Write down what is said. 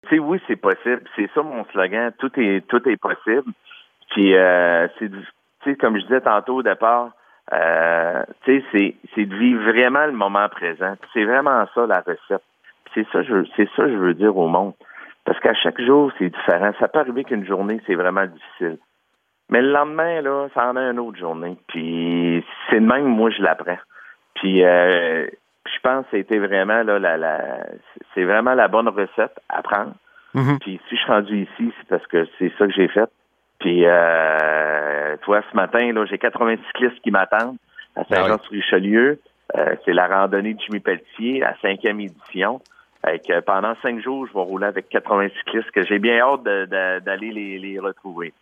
Tu sais, oui, c'est possible. C'est ça mon slogan. Tout est possible. Puis tu sais, comme je disais tantôt au départ, tu sais, c'est de vivre vraiment le moment présent. C'est vraiment ça la recette. C'est ça que je veux dire au monde. Parce qu'à chaque jour, c'est différent. Ça peut arriver qu'une journée, c'est vraiment difficile. Mais le lendemain, là, ça en a une autre journée. Puis c'est de même, moi, je l'apprends. Puis je pense que c'était vraiment là, c'est vraiment la bonne recette à prendre. Mhm. Puis si je suis rendu ici, c'est parce que c'est ça que j'ai fait. Puis toi, ce matin, là, j'ai 80 cyclistes qui m'attendent à Ah oui. Saint-Jean-sur-Richelieu. C'est la randonnée de Jimmy Pelletier, la 5e édition. Pendant 5 jours, je vais rouler avec 80 cyclistes que j'ai bien hâte d'aller les retrouver.